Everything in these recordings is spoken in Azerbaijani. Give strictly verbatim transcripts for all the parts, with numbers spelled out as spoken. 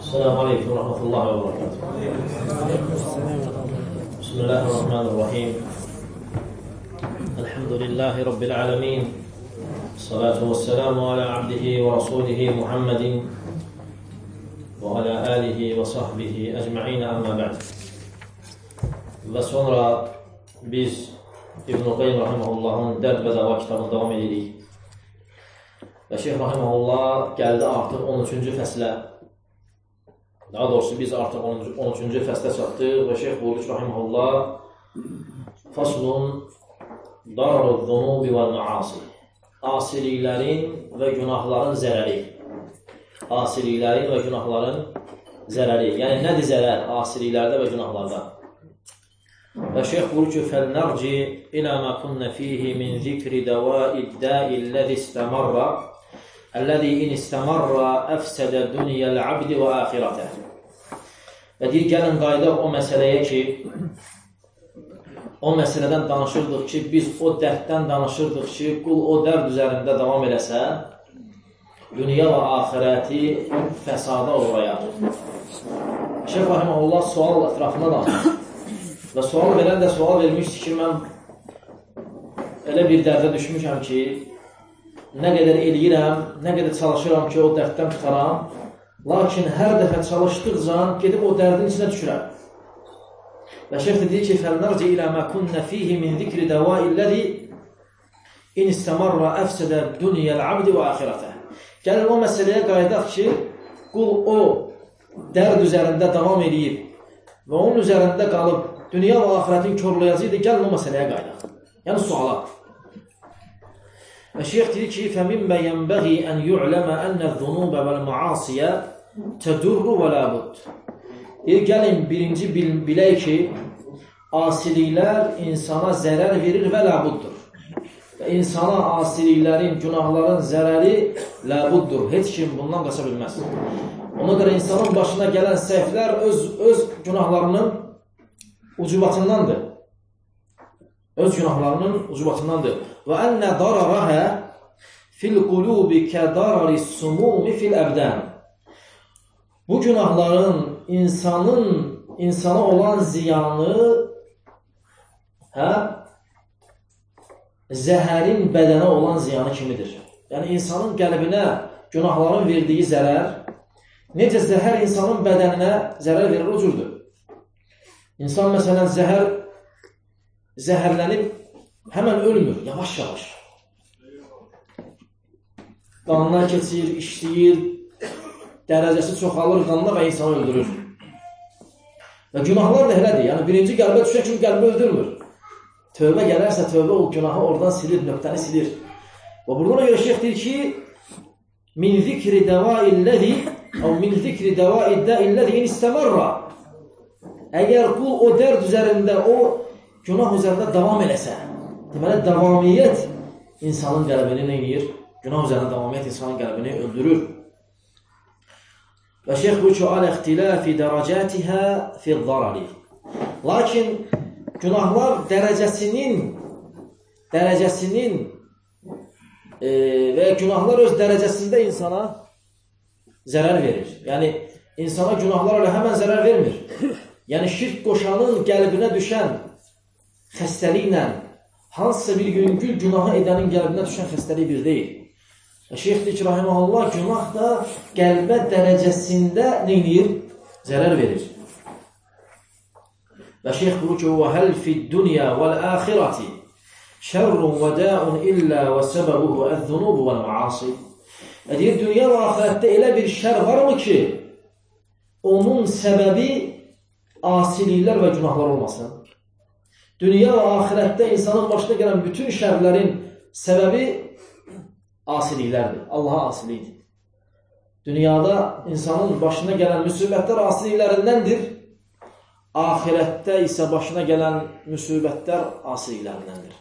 السلام عليكم ورحمة الله وبركاته. بسم الله الرحمن الرحيم. الحمد لله رب العالمين، الصلاة والسلام على عبده ورسوله محمد وعلى آله وصحبه أجمعين. أما بعد. Və sonra biz İbn-i Qayyim Rahimahullahın Dərd və Dəva kitabını davam edirik. Və Şeyh Rahimahullah gəldi artıq on üçüncü fəslə. Daha doğrusu biz artıq on üçüncü fəslə çatdıq və Şeyh buyurdu ki, Rahimahullah Faslun dararud zunubi və maasi. Asiliklərin və günahların zərəri. Asiliklərin və günahların zərəri. Yəni nədir zərər asiliklərdə və günahlarda? Və Şeyh buyurdu ki, فَلْنَرْجِ إِلَى مَا كُنَّ فِيهِ مِنْ ذِكْرِ دَوَاءِ الدَّاءِ الَّذِي اسْتَمَرَّ الَّذِي إِنْ اسْتَمَرَّ أَفْسَدَ دُنْيَا الْعَبْدِ وَآخِرَتَهِ. Və deyir, gəlin qaydaq o məsələyə ki, o məsələdən danışırdıq ki, biz o dərddən danışırdıq ki, qul o dərd üzərində davam eləsə, dünya və axirəti fəsada uğrayar. Şeyh Rahimahullah sual ətrafına danışır. Və sual verən də sual vermişdir ki, mən elə bir dərdə düşmüşəm ki, nə qədər eləyirəm, nə qədər çalışıram ki, o dərddən tutaram, lakin hər dəfə çalışdıqca gedib o dərdin içinə düşürəm. Və şeyh deyir ki, فَلْنَرْجِ إِلَى مَا كُنَّ فِيهِ مِنْ ذِكْرِ دَوَاءِ الَّذِي إِنْ اسْتَمَرَّ أَفْسَدَ دُنْيَا الْعَبْدِ وَآخِرَتَهِ. Gəlin o məsələyə qaydaq ki, qul o dərd üzərində davam edib və onun üzərində qalıb dünya və axirətin körləyəcəkdir, gəlin o məsələyə qaydaq. Yəni suala. Və şeyh deyir ki, فَمِنْبَ يَنْبَغِي أَنْ يُعْلَمَ أَنَّ الذُّنُوبَ وَالْمَعَاصِيَ تَدُرُّ وَلَا بُدْ. Deyir, gəlin birinci bil bilək ki, asiliklər insana zərər verir və ləbuddur. Və insana asiliklərin, günahların zərəri ləbuddur. Heç kim bundan qaça bilməz. Ona görə insanın başına gələn səhvlər öz, öz günahlarının ucubatındandır. Öz günahlarının ucubatındandır. Və ənə dararəhə fil qulubi kədarari sumumi fil əbdən. Bu günahların insanın, insana olan ziyanı hə, zəhərin bədənə olan ziyanı kimidir. Yəni, insanın qəlbinə günahların verdiyi zərər, necə zəhər insanın bədəninə zərər verir, o cürdür. İnsan məsələn zəhər zəhərlənib həmən ölmür, yavaş-yavaş. Qanına keçir, işləyir, dərəcəsi çoxalır, qanına və insanı öldürür. Və günahlar da elədir. Yəni birinci qəlbə düşən kimi qəlbi öldürmür. Tövbə gələrsə tövbə o günahı oradan silir, nöqtəni silir. Və buradan görə şeyh deyir ki, min zikri dəvailləzi əv min zikri dəvailləzi in istəmərra. Əgər qul o dərd üzərində, o günah üzərində davam eləsə, deməli, davamiyyət insanın qəlbini neyir? Günah üzərində davamiyyət insanın qəlbini öldürür. Və şeyh bu ki, alə-ixtiləfi dərəcətihə fil-zarari. Lakin günahlar dərəcəsinin, dərəcəsinin e, və günahlar öz dərəcəsində insana zərər verir. Yəni, insana günahlar elə həmən zərər vermir. Yəni, şirk qoşanın qəlbinə düşən xəstəliklə hansısa bir yüngül günahı edənin qəlbinə düşən xəstəlik bir deyil. Və şeyh deyir ki, Rahimahullah, günah da qəlbə dərəcəsində neynir? Zərər verir. Və şeyh buyurur ki, وَهَلْ فِي الدُّنْيَا وَالْآخِرَةِ شَرٌ وَدَاءٌ إِلَّا وَسَبَبُهُ الذُّنُوبُ وَالْمَعَاصِ. Deyir, dünya və axirətdə elə bir şər varmı ki, onun səbəbi asiliklər və günahlar olmasın. Dünya və axirətdə insanın başına gələn bütün şərlərin səbəbi asiliklərdir. Allaha asilikdir. Dünyada insanın başına gələn müsibətlər asiliklərindəndir. Axirətdə isə başına gələn müsibətlər asiliklərindəndir.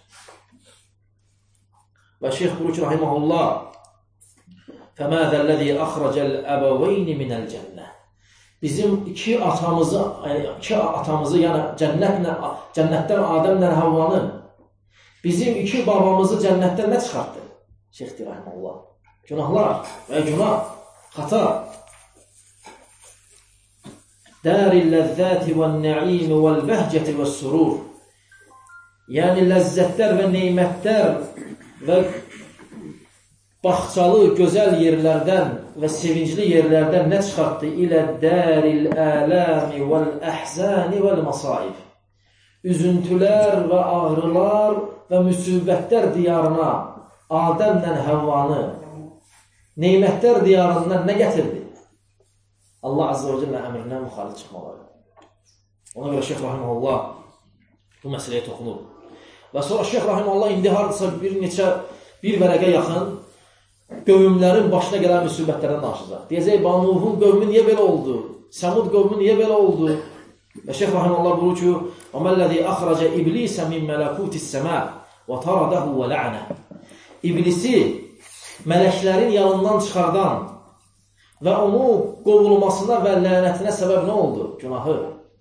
Və şeyh buyurur ki, Rahimahullah, فَمَاذَا الَّذِي أَخْرَجَ الْأَبَوَيْنِ مِنَ الْجَنَّةِ. Bizim iki atamızı, iki atamızı, yəni cənnətlə, cənnətdən Adəmlə Havvanı, bizim iki babamızı cənnətdən nə çıxartdı? Şeyh Rahimahullah. Günahlar və günah, xata. Dəril ləzzəti və nəimi və vəhcəti və surur. Yəni, ləzzətlər və neymətlər və baxçalı, gözəl yerlərdən və sevincli yerlərdən nə çıxartdı? İlə dəril ələmi vəl-əhzəni vəl-masaib. Üzüntülər və ağrılar və müsibətlər diyarına Adəmlə Həvvanı neymətlər diyarından nə gətirdi? Allah Azze və Cəllə əmrindən müxalif çıxmaları. Ona görə Şeyx Rahiməhullah bu məsələyə toxunur. Və sonra Şeyx Rahiməhullah indi hardasa bir neçə, bir vərəqə yaxın qövmlərin başına gələn müsibətlərdən danışacaq. Deyəcək, Nuhun qövmü niyə belə oldu? Səmud qövmü niyə belə oldu? Və Şeyx Rahiməhullah buyurur ki, وَمَلَّذِي أَخْرَجَ إِبْلِيسَ مِنْ مَلَكُوتِ السَّمَاءِ وَتَرَدَهُ وَلَعْنَهُ. İblisi mələklərin yanından çıxardan və onu qovulmasına və lənətinə səbəb nə oldu? Günahı.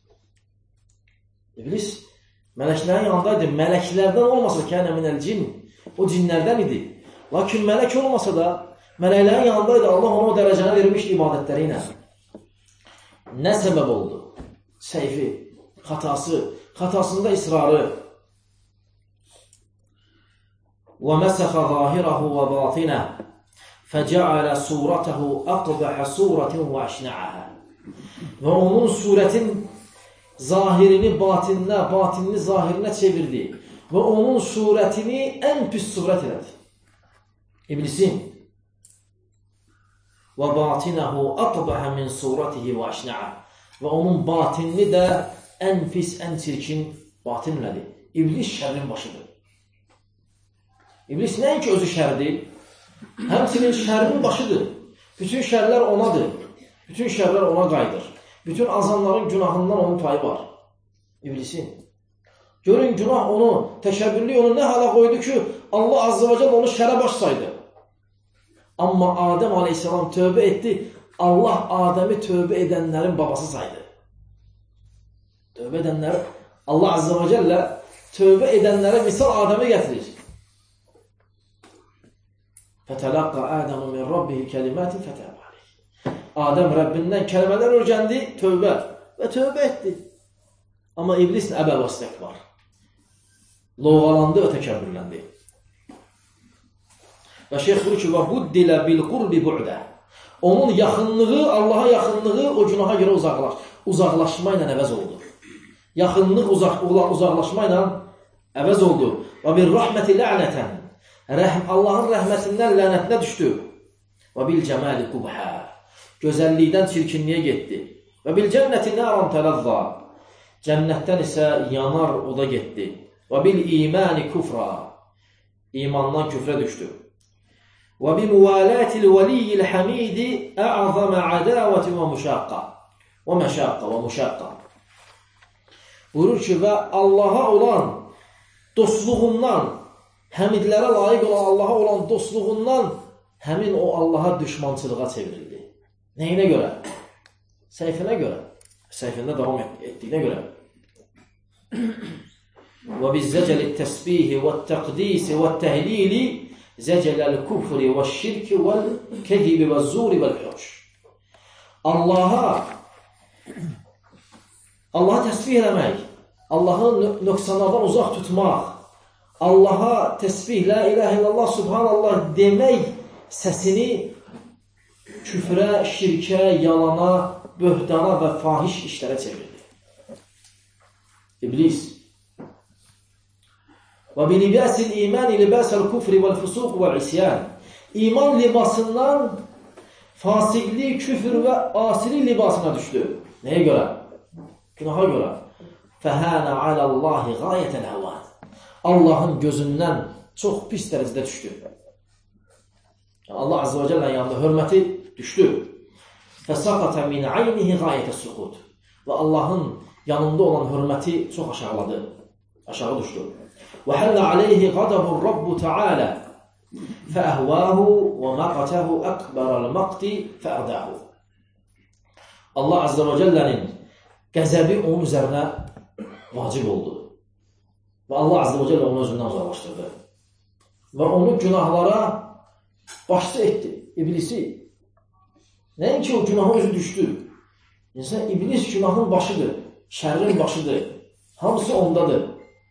İblis mələklərin yanındaydı. Mələklərdən olmasa kənə minəl cin, o cinlərdən idi. Lakin mələk olmasa da mələklərin yanındaydı. Allah ona o dərəcəni vermişdi ibadətləri ilə. Nə səbəb oldu? Səhvi, xatası, xatasında israrı. وَمَسَخَ ظَاهِرَهُ وَبَاطِنَهُ فَجَعَلَ صُورَتَهُ أَقْبَحَ صُورَةٍ وَأَشْنَعَهَا. Və onun surətin zahirini batininə, batinini zahirinə çevirdi. Və onun surətini ən pis surət elədi. İblisin. وَبَاطِنَهُ أَقْبَحَ مِنْ صُورَتِهِ وَأَشْنَعَهَا. Və onun batinini də ən pis, ən çirkin batinlədi. İblis şərrin başıdır. İblis nəinki özü şərdir, həmçinin şərrin başıdır. Bütün şərlər onadır. Bütün şərlər ona qayıdır. Bütün azanların günahından onun payı var. İblisin. Görün, günah onu, təkəbbürlü onu nə hala qoydu ki, Allah Azze və Cəllə onu şərə baş saydı. Amma Adəm Aleyhisselam tövbə etdi. Allah Adəmi tövbə edənlərin babası saydı. Tövbə edənlər, Allah Azze və Cəllə tövbə edənlərə misal Adəmi gətirir. فَتَلَقَّ آدَمُ مِنْ رَبِّهِ كَلِمَاتٍ فَتَابَ عَلَيْهِ. Adəm Rəbbindən kəlmələr öyrəndi, tövbə və tövbə etdi. Amma iblis əbə və istekbar. Loğalandı və təkəbbürləndi. Və şeyx buyurur ki, وَبُدِّلَ بِالْقُرْبِ بُعْدَ. Onun yaxınlığı, Allaha yaxınlığı o günaha görə uzaqlaş, uzaqlaşma ilə əvəz oldu. Yaxınlıq uzaq, uzaqlaşma ilə əvəz oldu. وَبِالرَّحْمَةِ لَعْنَةً. Rəhm, Allahın rəhmətindən lənətinə düşdü. Və bil cəməli qubhə. Gözəllikdən çirkinliyə getdi. Və bil cənnəti nəran tələzza. Cənnətdən isə yanar oda getdi. Və bil imani kufra. İmandan küfrə düşdü. Və bi müvalətil vəliyyil həmidi ə'azəmə ədəvəti və müşəqqa. Və məşəqqa və müşəqqa. Buyurur ki, və Allaha olan dostluğundan, həmidlərə layiq olan Allaha olan dostluğundan həmin o Allaha düşmançılığa çevrildi. Nəyinə görə? Səhifənə görə. Səhifəndə davam etdiyinə görə. Və bizzəcəli təsbihi və təqdisi və təhlili zəcələl küfri və şirki və kəzibi və zuri və l-hüş. Allaha Allaha təsbih eləmək, Allahın nöqsanlardan uzaq tutmaq, Allaha təsbih, la ilahe illallah, subhanallah demək səsini küfrə, şirkə, yalana, böhdana və fahiş işlərə çevirdi. İblis. Və bilibəsil imani libəsəl küfri vəl-fusuq vəl-isyan. İman libasından fasiqli, küfür və asili libasına düşdü. Nəyə görə? Günaha görə. Fəhənə aləllahi qayətən həvən. Allahın gözündən çox pis dərəcədə düşdü. Allah Azze və Cəllənin yanında hörməti düşdü. Fəsaqətə min aynihi qayətə suqud. Və Allahın yanında olan hörməti çox aşağıladı. Aşağı düşdü. Və həllə aleyhi qadabur Rabbu Teala fəəhvəhu və məqətəhu əkbərəl məqti fəərdəhu. Allah Azze və Cəllənin qəzəbi onun üzərinə vacib oldu. Və Allah Azze və Cəllə onu özündən uzaqlaşdırdı. Və onu günahlara başçı etdi, iblisi. Nəinki o günaha özü düşdü. İnsan, iblis günahın başıdır, şərrin başıdır. Hamısı ondadır.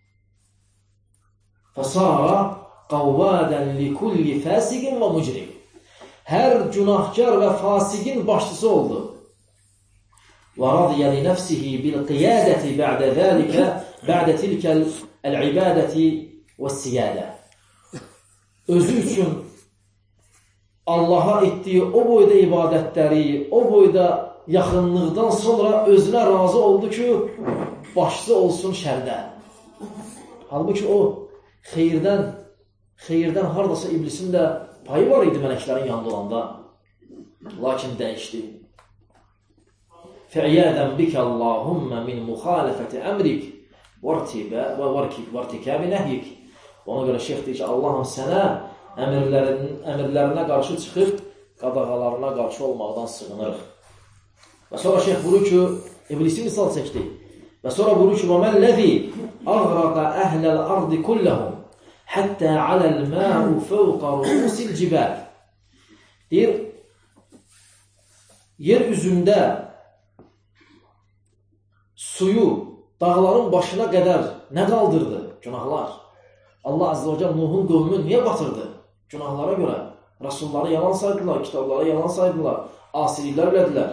Fəsara qavvadən likulli fəsiqin və mücrim. Hər günahkar və fasiqin başçısı oldu. Və radiyə li nəfsihi bil qiyadəti bə'də zəlikə bə'də tilkəl əl-ibadəti və siyadə. Özü üçün Allaha etdiyi o boyda ibadətləri, o boyda yaxınlıqdan sonra özünə razı oldu ki, başçı olsun şərdə. Halbuki o xeyirdən, xeyirdən haradasa iblisin də payı var idi mələklərin yanında olanda. Lakin dəyişdi. Fə'iyyədən bikə Allahümmə min müxalifəti əmrik və irtikəbi nəhyik. Ona görə şeyx deyir ki, Allahım sənə əmirlərinə qarşı çıxıb, qadağalarına qarşı olmaqdan sığınırıq. Və sonra şeyx buyurur ki, iblisi misal çəkdi. Və sonra buyurur ki, وَمَنْ لَذِي أَغْرَقَ أَهْلَ الْأَرْضِ كُلَّهُمْ حَتَّى عَلَى الْمَاءُ فَوْقَ رُؤُسِ الْجِبَالِ. Deyir, yer üzündə suyu dağların başına qədər nə qaldırdı? Günahlar. Allah Azze ve Celle Nuhun qövmünü niyə batırdı? Günahlara görə. Rasulları yalan saydılar, kitabları yalan saydılar, asiliklər elədilər.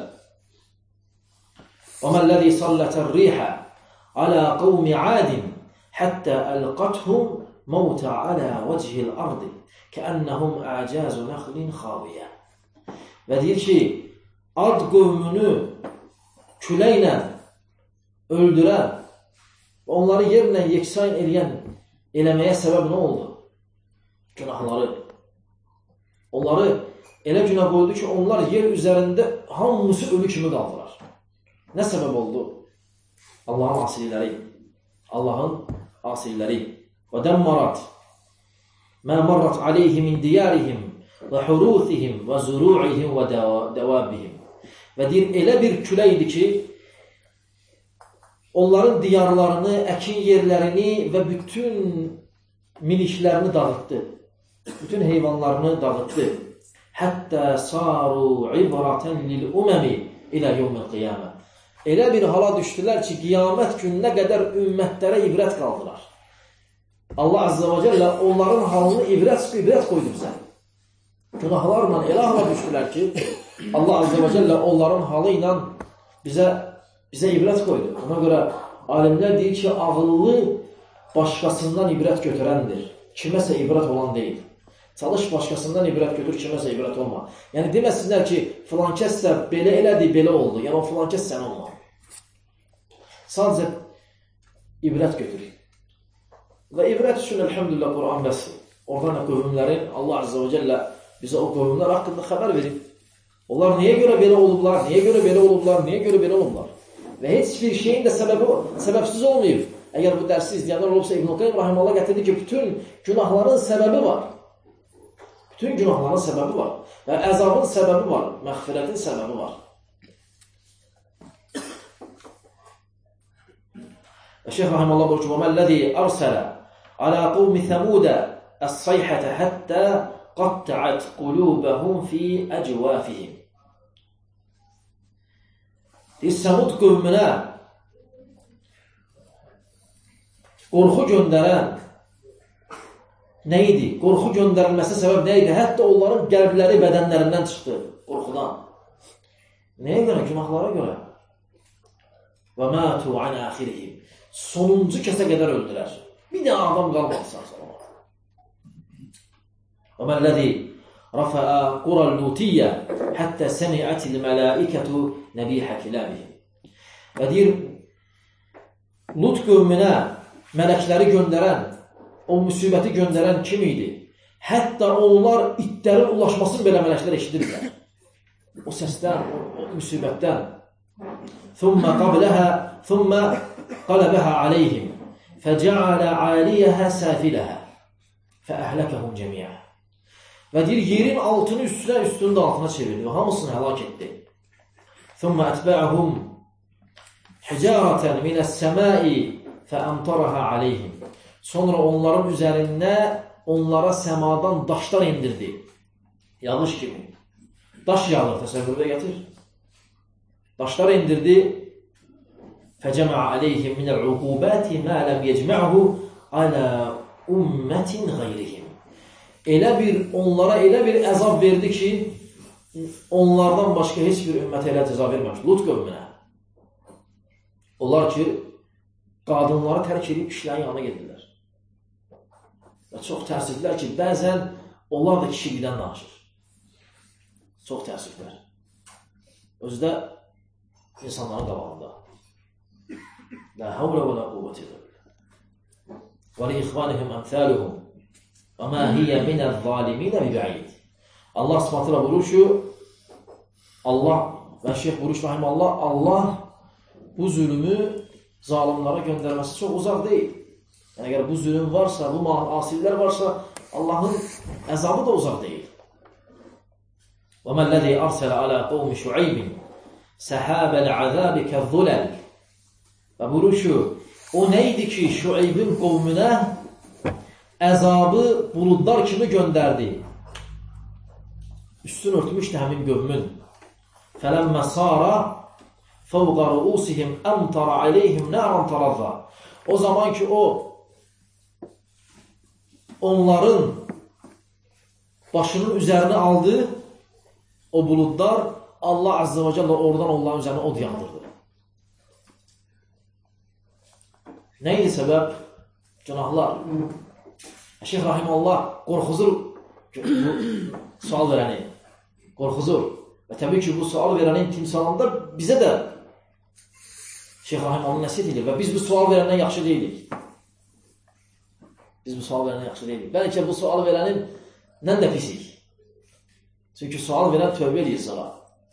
وَمَا الَّذِي صَلَّتَ الرِّيحَ عَلَى قَوْمِ عَادٍ حَتَّى أَلْقَتْهُمْ مَوْتَ عَلَى وَجْهِ الْأَرْضِ كَأَنَّهُمْ أَعْجَازُ نَخْلٍ خَاوِيَةٍ. Və deyir ki, Ad qövmünü küləklə öldürən və onları yerlə yeksan eləyən eləməyə səbəb nə oldu? Günahları. Onları elə günah qoydu ki, onlar yer üzərində hamısı ölü kimi qaldılar. Nə səbəb oldu? Allahın asilikləri. Allahın asilikləri. Və dəmmarat mə marrat aleyhi min diyarihim və huruthihim və zuru'ihim və dəvabihim. Və deyir, elə bir küləkdir ki, onların diyarlarını, əkin yerlərini və bütün miliklərini dağıtdı. Bütün heyvanlarını dağıtdı. Həttə saru ibratan lil uməmi ilə yevmil qiyamə. Elə bir hala düşdülər ki, qiyamət gününə qədər ümmətlərə ibrət qaldılar. Allah Azze ve Celle onların halını ibrət, ibrət qoydu bizə. Günahlarla elə hala düşdülər ki, Allah Azze ve Celle onların halı ilə bizə bizə ibrət qoydu. Ona görə alimlər deyir ki, ağıllı başqasından ibrət götürəndir. Kiməsə ibrət olan deyil. Çalış başqasından ibrət götür, kiməsə ibrət olma. Yəni deməsinlər ki, filan kəs də belə elədi, belə oldu. Yəni o filan kəs sən olma. Sadəcə ibrət götür. Və ibrət üçün, elhamdülillah, Quran bəsdir. Oradan qövmlərin, Allah Azze ve Celle bizə o qövmlər haqqında xəbər verir. Onlar niyə görə belə olublar, niyə görə belə olublar, niyə görə belə olublar? Və heç bir şeyin də səbəbi, səbəbsiz olmayıb. Əgər bu dərsi izləyənlər olubsa, İbn-i Qayyim Rahiməllah gətirdi ki, bütün günahların səbəbi var. Bütün günahların səbəbi var. Və əzabın səbəbi var, məğfirətin səbəbi var. Və Şeyx Rahiməllah buyurur ki, وَمَا الَّذِي أَرْسَلَ عَلَى قَوْمِ ثَمُودَ الصَّيْحَةَ حَتَّى قَطَّعَتْ قُلُوبَهُمْ فِي أَجْوَافِهِمْ. Deyir, Səmud qövmünə qorxu göndərən nə idi? Qorxu göndərilməsi səbəb nə idi? Hətta onların qəlbləri bədənlərindən çıxdı qorxudan. Nəyə görə? Günahlara görə. Və mətu an axirihim. Sonuncu kəsə qədər öldülər. Bir də adam qalmadı sağ sonra. Və məlləzi rafəə qurəl-lutiyyə həttə səmiətil mələikətu nəbihə kilabihim. Və deyir, Lut qövmünə mələkləri göndərən, o müsibəti göndərən kim idi? Hətta onlar itlərin ulaşmasını belə mələklər eşidirlər. O səsdən, o, o müsibətdən. ثُمَّ قَبْلَهَا ثُمَّ قَلَبَهَا عَلَيْهِمْ فَجَعَلَ عَالِيَهَا سَافِلَهَا فَأَهْلَكَهُمْ جَمِيعًا. Və deyir, yerin altını üstünə, üstünün də altına çevirdi və hamısını həlak etdi. ثُمَّ أَتْبَعَهُمْ حِجَارَةً مِنَ السَّمَاءِ فَأَمْطَرَهَا عَلَيْهِمْ. Sonra onların üzərində onlara səmadan daşlar indirdi. Yağış kimi. Daş yağır, təsəvvürdə gətir. daşlar indirdi. فَجَمَعَ عَلَيْهِمْ مِنَ الْعُقُوبَاتِ مَا لَمْ يَجْمَعْهُ عَلَى أُمَّةٍ غَيْرِهِمْ. Elə bir, onlara elə bir əzab verdi ki, onlardan başqa heç bir ümmətə elə cəza verməmiş. Lut qövmünə. Onlar ki, qadınları tərk edib kişilərin yanına gedirlər. Və çox təəssüflər ki, bəzən onlar da kişilikdən danışır. Çox təəssüflər. Özü də insanların qabağında. La havlə və la quvvətə illə billah. Və li ixvanihim əmthəluhum və mə hiyyə minəz zaliminə bibəid. Allah Subhanahu buyurur ki, Allah və Şeyx buyurur rahimehullah, Allah bu zülmü zalimlara göndərməsi çox uzaq deyil. Yəni, əgər bu zülm varsa, bu asillər varsa, Allahın əzabı da uzaq deyil. وَمَا الَّذِي أَرْسَلَ عَلَى قَوْمِ شُعَيْبٍ سَحَابَ الْعَذَابِ كَالظُّلَلِ. Və buyurur ki, o neydi ki, Şuayb'in qovmünə əzabı buludlar kimi göndərdi? Üstün örtmüşdü həmin qövmün. فَلَمَّ صَارَ فَوْقَ رُؤُسِهِمْ أَمْتَرَ عَلَيْهِمْ نَارًا تَرَضَّى. O zaman ki o onların başının üzərini aldı, o buludlar Allah Azze ve Celle oradan onların üzerine od yandırdı. Neydi sebep? Günahlar. Şeyh Rahimullah qorxuzur bu sual verəni. Qorxuzur. Və təbii ki, bu sual verənin timsalında bizə də Şeyh Rahimullah nəsiyyət edir və biz bu sual verəndən yaxşı deyilik. Biz bu sual verəndən yaxşı deyilik. Bəlkə bu sual verənin nən də pisik. Çünki sual verən tövbə edir sana.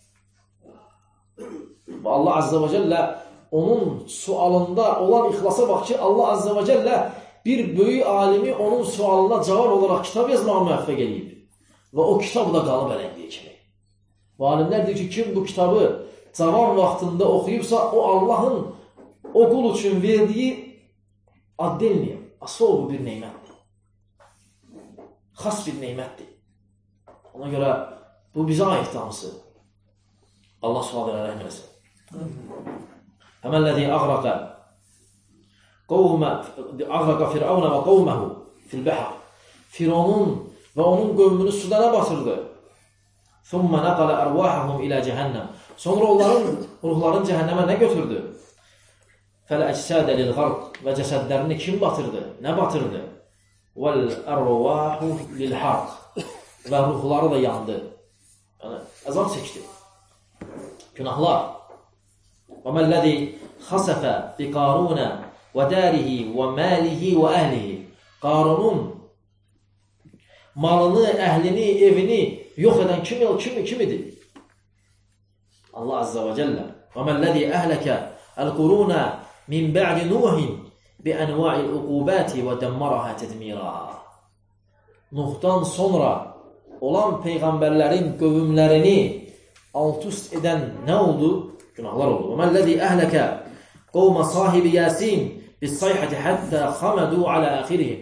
Və Allah Azze ve Celle onun sualında olan ixlasa bax ki, Allah Azze ve Celle bir böyük alimi onun sualına cavab olaraq kitab yazmağa müvəffəq edib. Və o kitab da qalıb ələndiyi kimi. Və alimlər deyir ki, kim bu kitabı cavan vaxtında oxuyubsa, o Allahın o qul üçün verdiyi ad delməyəm. Asıl bu bir neymətdir. Xas bir neymətdir. Ona görə bu bizə aiddir hamısı. Allah subhanahu wa ta'ala eləsin. Həməl-ləzi əğrəqə qovmə əğrəqə Firavunə və qovməhu fil-bəhr. Firavun və onun qövmünü suda nə batırdı? Thumma naqala arwahahum ila cəhənnəm. Sonra onların ruhlarını cəhənnəmə nə götürdü? Fəl-əcsədə lil-ğarq. Və cəsədlərini kim batırdı? Nə batırdı? Vəl-ərvahu lil-harq. Və ruhları da yandı. Yəni, əzab çəkdi. Günahlar. Və məlləzi xasəfə bi Qarunə və dərihi və məlihi və əhlihi. Qarunun malını, əhlini, evini yox edən kim, kim, kim idi? Allah Azze ve Celle. Və məlləzi əhləkə əl-qurunə min bə'di Nuhin bi ənva'i uqubəti və dəmmərəhə tədmirə. Nuhdan sonra olan peyğəmbərlərin qövümlərini alt-üst edən nə oldu? Günahlar oldu. Və məlləzi əhləkə qovmə sahibi Yasin bis sayhəti həttə xamədu alə əxirihim.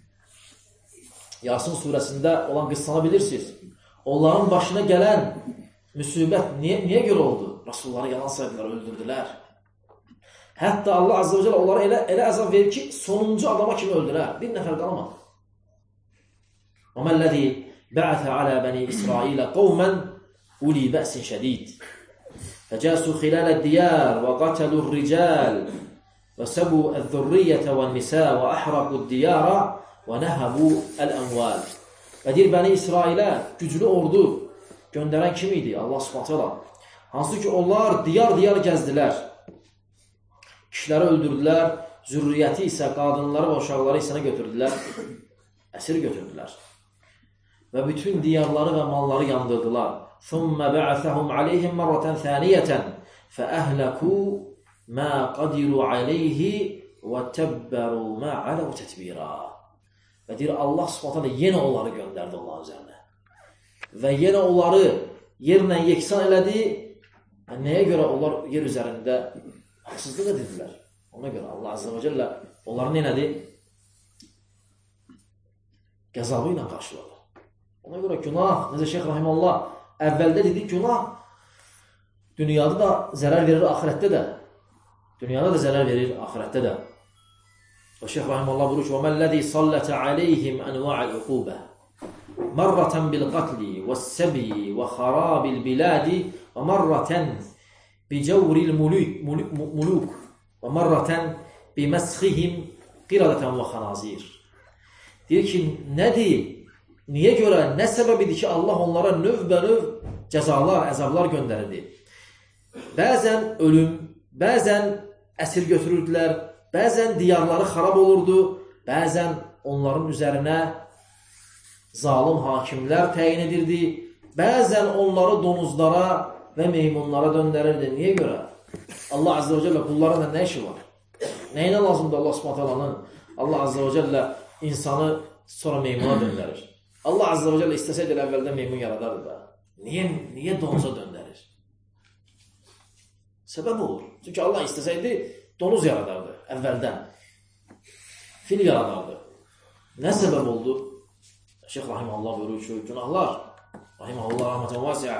Yasin surəsində olan qıssanı bilirsiniz. Onların başına gələn müsibət niyə, niyə görə oldu? Rasulları yalan saydılar, öldürdülər. Hətta Allah Azze ve Celle onlara elə, elə əzab verir ki, sonuncu adama kimi öldürər. Bir nəfər qalmadı. Və məlləzi bə'ətə alə bəni İsrailə qovmən uli bə'sin şədid. Fəcəsu xilalə diyar və qatəlur rical və səbu əz-zurriyyətə və nisə və əhraqud diyara və nəhəbu əl-əmval. Və deyir, bəni İsrailə güclü ordu göndərən kim idi? Allah subhanət hala. Hansı ki, onlar diyar-diyar gəzdilər. Kişiləri öldürdülər, zürriyyəti isə, qadınları və uşaqları isə götürdülər, əsir götürdülər. Və bütün diyarları və malları yandırdılar. ثُمَّ بَعَثَهُمْ عَلَيْهِمْ مَرَّةً ثَانِيَةً فَأَهْلَكُوا مَا قَدِرُوا عَلَيْهِ وَتَبَّرُوا مَا عَلَوْا تَتْبِيرًا. Və deyir, Allah subhanətlə yenə onları göndərdi onların üzərinə. Və yenə onları yerlə yeksan elədi. Nəyə görə onlar yer üzərində haqsızlıq edirlər? Ona görə Allah Azze ve Celle onları nədir? Qəzabı ilə qarşıladı. Ona görə günah, necə Şeyh Rahimullah əvvəldə dedi, günah dünyada da zərər verir, axirətdə də. Dünyada da zərər verir, axirətdə də. Və Şeyx Rahimullah buyurur ki, وَمَا الَّذِي صَلَّتَ عَلَيْهِمْ أَنْوَاعَ الْعُقُوبَةِ مَرَّةً بِالْقَتْلِ وَالسَّبِيِّ وَخَرَابِ الْبِلَادِ وَمَرَّةً بِجَوْرِ الْمُلُوكِ وَمَرَّةً بِمَسْخِهِمْ قِرَدَةً وَخَنَازِيرِ. Deyir ki, nədir? Niyə görə, nə səbəbidir ki, Allah onlara növbə-növ cəzalar, əzablar göndərirdi? Bəzən ölüm, bəzən əsir götürürdülər, bəzən diyarları xarab olurdu, bəzən onların üzərinə zalim hakimlər təyin edirdi, bəzən onları donuzlara və meymunlara döndərirdi. Niyə görə? Allah Azze və Cəllə qullarına nə işi var? Nəyinə lazımdır Allah Subhanahu taalanın? Allah Azze və Cəllə insanı sonra meymuna döndərir. Allah Azze və Cəllə istəsəydi əvvəldən meymun yaradardı da. Niyə, niyə donuza döndərir? Səbəb olur. Çünki Allah istəsəydi donuz yaradardı əvvəldən. Fil yaradardı. Nə səbəb oldu? Şeyx Rahimullah buyurur ki, günahlar. Rahimullah rahmeten vasi'a.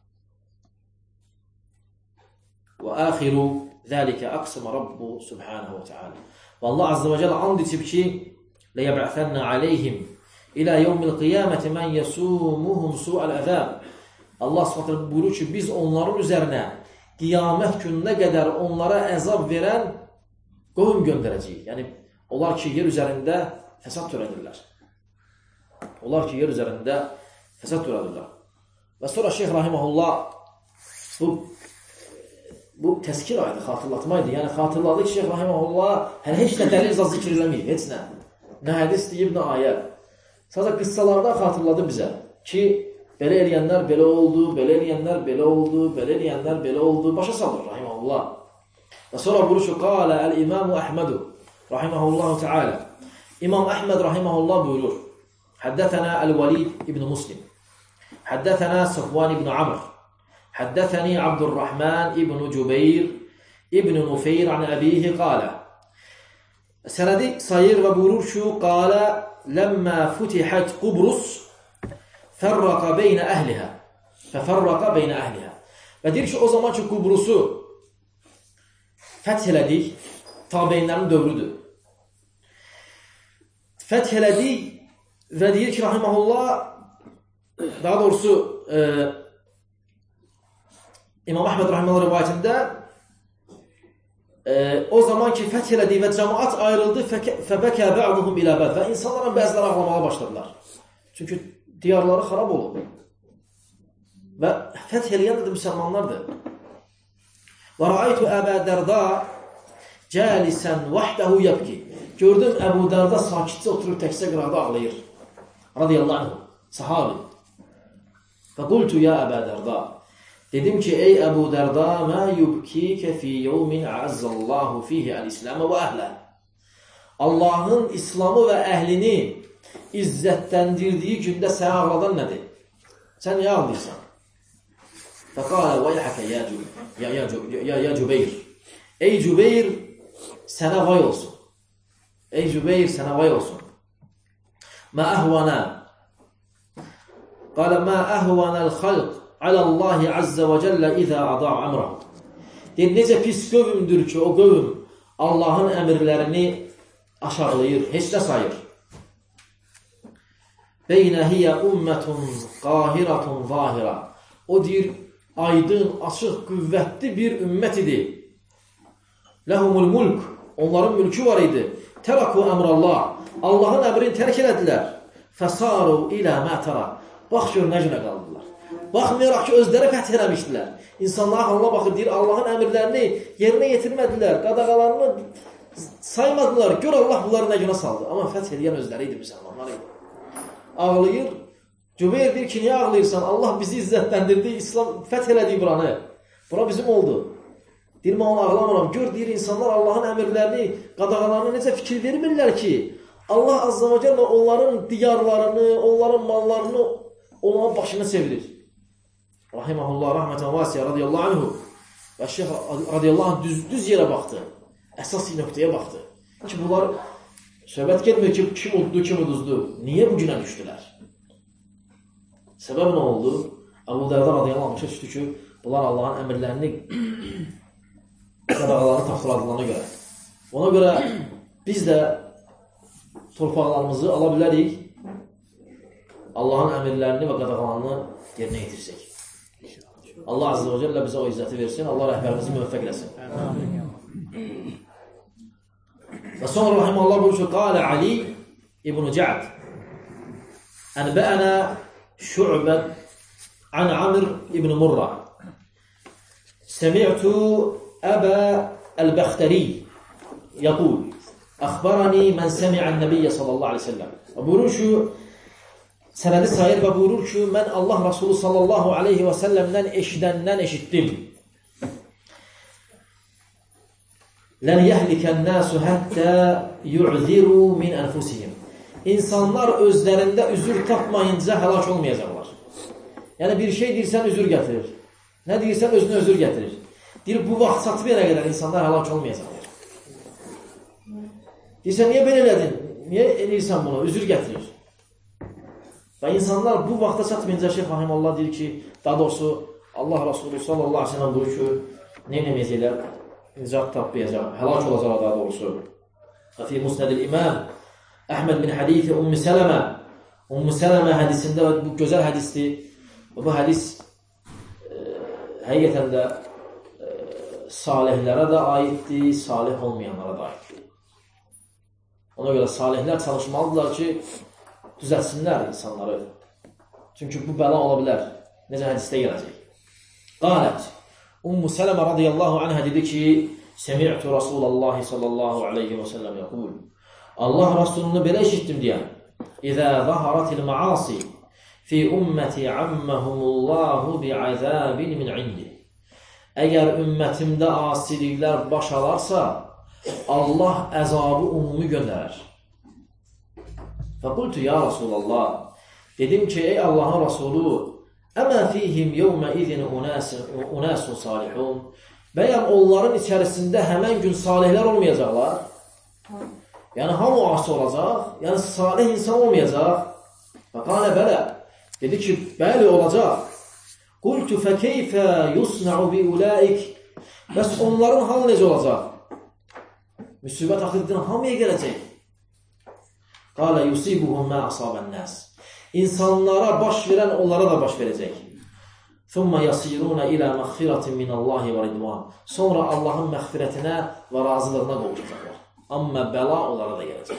Və axiru zəlikə aqsama Rabbu subhanahu və teala. Və Allah Azze və Cəllə and içib ki, ləyəb'əthənnə aleyhim ilə yevmil qiyaməti mən yəsimuhum su'al əzəb. Allah Subhanahu buyurur ki, biz onların üzərinə qiyamət gününə qədər onlara əzab verən qovum göndərəcəyik. Yəni, onlar ki, yer üzərində fəsad törədirlər. Onlar ki, yer üzərində fəsad törədirlər. Və sonra Şeyx Rahiməhullah bu, bu təzkir aydı, xatırlatmaydı. Yəni, xatırladı ki, Şeyx Rahiməhullah hələ heç nə dəlil zaz zikr eləməyib, heç nə. Nə hədis deyib, nə ayə. Sadəcə qıssalardan xatırladı bizə ki, belə eləyənlər belə oldu, belə eləyənlər belə oldu, belə eləyənlər belə oldu. Başa salır, rahiməhullah. Və sonra buyurur ki, qalə əl-İmamu Əhmədu, rahiməhullahu teala. İmam Əhməd, rahiməhullah buyurur. Həddətənə Əl-Valid ibn Muslim. Həddətənə Sıfvan ibn Amr. Həddətəni Abdurrahman ibn Cübeyr ibn Nufeyr an əbihi qalə. Sənədi sayır və buyurur ki, qalə ləmmə futihət Qubrus fərraqa beynə əhlihə. Fəfərraqa beynə əhlihə. Və deyir ki, o zaman ki, Qubrusu fəth elədik, tabeyinlərin dövrüdür. Fəth elədik və deyir ki, rahiməhullah, daha doğrusu e, İmam Əhməd rahiməhullah rivayətində e, o zaman ki, fəth elədik və cəmaat ayrıldı, fəbəkə bə'duhum ilə bəd və insanların bəziləri ağlamağa başladılar. Çünki diyarları xarab olub. Və fəth eləyən də müsəlmanlardır. Və rəaytu Əbə Dərda cəlisən vəhdəhu yəbki. Gördüm, Əbu Dərda sakitcə oturub təkcə qıraqda ağlayır. Radiyallahu anh, sahabi. Və qultu ya Əbə Dərda. Dedim ki, ey Əbu Dərda, mə yubkikə fi yevmin əzzəllahu fihi əl-İsləmə və əhlə. Allahın İslamı və əhlini izzətləndirdiyi gündə səni ağladan nədir? Sən niyə ağlayırsan? Fəqalə vəyhəkə ya Cübeyr. Ey Cübeyr, sənə vay olsun. Ey Cübeyr, sənə vay olsun. Mə əhvənə. Qalə mə əhvənəl xalq aləllahi əzzə və cəllə izə ada əmrəhu. Deyir, necə pis qövümdür ki, o qövüm Allahın əmirlərini aşağılayır, heç də sayır. Beynəhiyyə ümmətun qahirətun zahirə. O deyir, aydın, açıq, qüvvətli bir ümmət idi. Ləhumul mulk. Onların mülkü var idi. Tərəku əmrallah. Allahın əmrini tərk elədilər. Fəsaru ilə mətərə. Bax gör, nə günə qaldılar. Baxmayaraq ki, özləri fəth eləmişdilər. İnsanlar halına baxır, deyir, Allahın əmirlərini yerinə yetirmədilər. Qadağalarını saymadılar. Gör, Allah bunları nə günə saldı. Amma fəth eləyən özləri idi, müsəlmanlar idi. Ağlayır. Cübeyr deyir ki, niyə ağlayırsan? Allah bizi izzətləndirdi, İslam fəth elədi buranı. Bura bizim oldu. Deyir, mən onu ağlamıram. Gör, deyir, insanlar Allahın əmirlərini, qadağalarını necə fikir vermirlər ki, Allah Azza və Cəllə onların diyarlarını, onların mallarını onların başına çevirir. Rahiməhullah, rahmətən vasiyə, radiyallahu anhu. Və Şeyh radiyallahu anh düz, düz yerə baxdı. Əsas nöqtəyə baxdı. Ki, bunlar söhbət getmir ki, kim uddu, kim uduzdu. Niyə bu günə düşdülər? Səbəb nə oldu? Əbu Dərda radiyallahu anh düşdü ki, Bunlar Allahın əmrlərini qadağalarını taxtıladığına görə. Ona görə biz də torpaqlarımızı ala bilərik, Allahın əmrlərini və qadağalarını yerinə yetirsək. Allah Azze və Cəllə bizə o izzəti versin, Allah rəhbərimizi müvəffəq eləsin. Və sonra rahiməhullah buyurur ki, qalə Ali ibn Cəd ənbəənə şü'bət an Amr ibn Murra səmi'tu əbə əl-Bəxtəri yəqul əxbarani mən səmi'ən nəbiyyə sallallahu aleyhi ve sellem. Və buyurur ki, sənədi sayır və buyurur ki, mən Allah Rasulü sallallahu aleyhi və səlləmdən eşidəndən eşitdim. Lən yəhlikən nəsu həttə yu'ziru min ənfusihim. İnsanlar özlərində üzür tapmayınca həlak olmayacaqlar. Yəni bir şey deyirsən, üzür gətirir. Nə deyirsən, özünə özür gətirir. Deyir, bu vaxt çatıb yerə qədər insanlar həlak olmayacaqlar. Deyirsən, niyə belə elədin? Niyə eləyirsən bunu? Üzür gətirir. Və insanlar bu vaxta çatmayınca Şeyx Rahimullah deyir ki, daha doğrusu Allah Rasulü sallallahu aleyhi ve sellem buyur ki, nə eləməyəcəklər? Nicat tapmayacaq, həlak olacaq daha doğrusu. Fi Musnədil İmam Əhməd bin Hadithi Ümmü Sələmə Ümmü Sələmə hədisində bu gözəl hədisdir. Və bu hədis e, həqiqətən də e, salihlərə də aiddir, salih olmayanlara da aiddir. Ona görə salihlər çalışmalıdırlar ki, düzəltsinlər insanları. Çünki bu bəla ola bilər. Necə hədisdə gələcək. Qalət Ümmü Sələmə radiyallahu anhə dedi ki, Səmi'tu Rasulallah sallallahu aleyhi və səlləm yəqul. Allah Rasulunu belə eşitdim deyən. İzə zaharatil maasi fi ümməti amməhumullahu bi'azabin min indi. Əgər ümmətimdə asiliklər baş alarsa, Allah əzabı umumi göndərər. Fəqultu ya Rasulallah. Dedim ki, ey Allahın Rasulü, əmə fihim yevmə izin unasun salihun. Bəyəm onların içərisində həmən gün salihlər olmayacaqlar? Yəni, hamı asi olacaq, yəni salih insan olmayacaq. Fəqalə bələ. Dedi ki, bəli olacaq. Qultu fəkeyfə yusna'u bi ulaik. Bəs onların halı necə olacaq? Müsibət axırdan hamıya gələcək. Qalə yusibuhum mə asabən nəs. İnsanlara baş verən onlara da baş verəcək. Thumma yasiruna ila məğfirətin minallahi və ridvan. Sonra Allahın məğfirətinə və razılığına qovuşacaqlar. Amma bəla onlara da gələcək.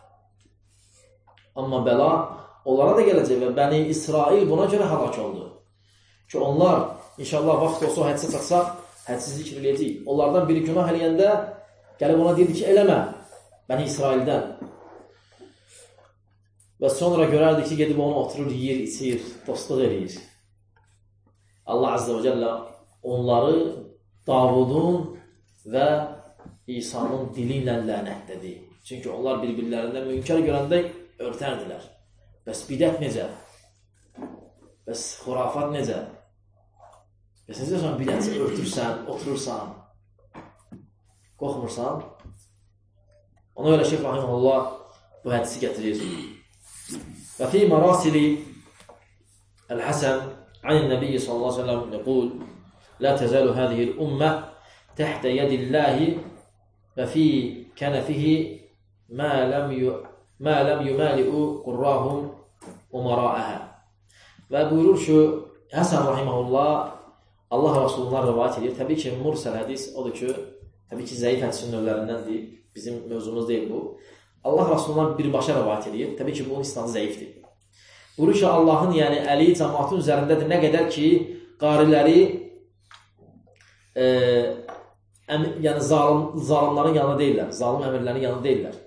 Amma bəla onlara da gələcək və Bəni İsrail buna görə həlak oldu. Ki onlar, inşallah vaxt olsa o hədisə çatsaq, hədsizlik eləyəcək. Onlardan biri günah eləyəndə gəlib ona deyirdi ki, eləmə, Bəni İsraildən. Və sonra görərdik ki, gedib onu oturur, yiyir, içir, dostluq eləyir. Allah Azze və Cəllə onları Davudun və İsa'nın dili ilə lənətlədi. Çünki onlar bir-birlərindən münkər görəndə örtərdilər. Bəs bidət necə? Bəs xurafat necə? Bəs necə sonra bidəti örtürsən, oturursan, qorxmursan? Ona görə Şeyx Rahiməhullah bu hədisi gətirir. Və fi marasili el-Hasən an el-Nəbiyyi sallallahu aleyhi ve sellem yəqul la təzəlu həzihi l-ümmə təhtə yədillahi və fi kənəfihi mə ləm yüməli'u qurrahum umara'əhə. Və buyurur ki, Həsən Rahiməhullah Allah Rasulundan rivayət edir. Təbii ki, mursəl hədis odur ki, təbii ki, zəif hədisin növlərindəndir. Bizim mövzumuz deyil bu. Allah Rasulundan birbaşa rivayət edir. Təbii ki, bunun isnadı zəifdir. Buyurur ki, Allahın yəni əli cəmaatın üzərindədir. Nə qədər ki, qariləri e, əm, yəni zalim, zalimların yanında deyirlər. Zalim əmirlərin yanında deyirlər.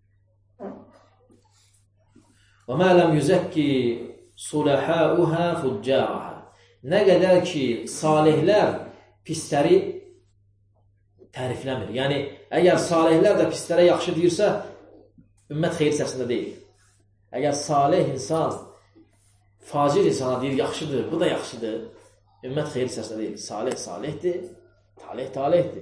Və mə ləm yüzəkki suləhəuhə fuccərəhə. Nə qədər ki, salihlər pisləri tərifləmir. Yəni, əgər salihlər də pislərə yaxşı deyirsə, ümmət xeyir səsində deyil. Əgər salih insan facir insana deyir, yaxşıdır, bu da yaxşıdır, ümmət xeyir səsində deyil. Salih salihdir, talih talihdir.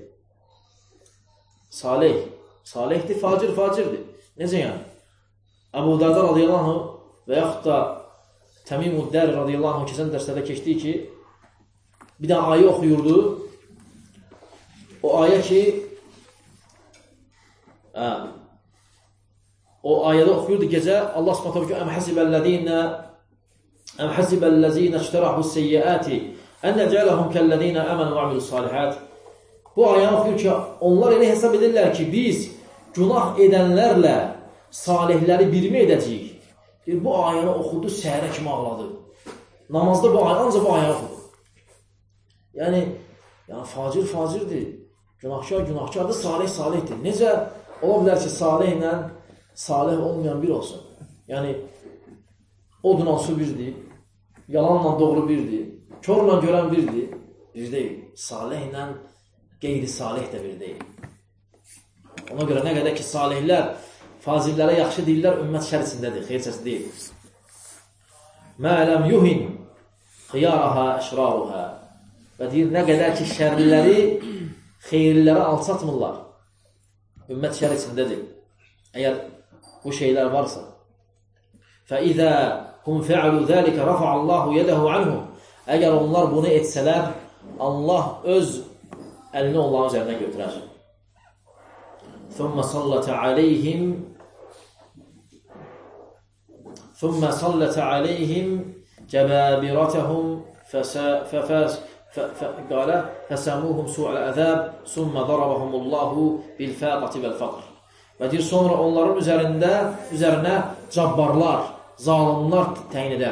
Salih salihdir, facir facirdir. Necə yəni? Əbu Darda radiyallahu anh və yaxud da Təmim-ud-Dəri radiyallahu anh keçən dərslərdə keçdiyi ki, bir dənə ayə oxuyurdu. O ayə ki, hə, o ayədə oxuyurdu gecə, Allah Subhanahu ki, Əm həsibəl-ləzīnə Əm həsibəl-ləzīnə iştərahus-seyyiəti ən nəcələhum kəl-ləzīnə əmən və amilu-salihət. Bu ayəni oxuyur ki, onlar elə hesab edirlər ki, biz günah edənlərlə salihləri birmi edəcəyik. Bu ayəni oxudu, səhərə kimi ağladı. Namazda bu ayəni, ancaq bu ayəni oxudu. Yəni, yəni facir facirdir, günahkar günahkardır, salih salihdir. Necə ola bilər ki, salih ilə salih olmayan bir olsun? Yəni, odunla su birdir, yalanla doğru birdir, körlə görən birdir, bir deyil. Salih ilə qeyri-salih də bir deyil. Ona görə nə qədər ki, salihlər fazillərə yaxşı deyirlər, ümmət şər içindədir, xeyr səsi deyil. Mələm yuhin xiyaraha əşraruha. Və deyir, nə qədər ki, şərliləri xeyirlilərə alçatmırlar. Ümmət şər içindədir. Əgər bu şeylər varsa. Fəizə hum fəalu zəlikə rafa'allahu yədəhu anhum. Əgər onlar bunu etsələr, Allah öz əlini onların üzərinə götürər. Thumma sallata alayhim Thumma sallata alayhim jababiratahum fafas قال فساموهم سوء العذاب ثم ضربهم الله بالفاقة والفقر. Və deyir, sonra onların üzərində, üzərinə cabbarlar, zalimlar təyin edər.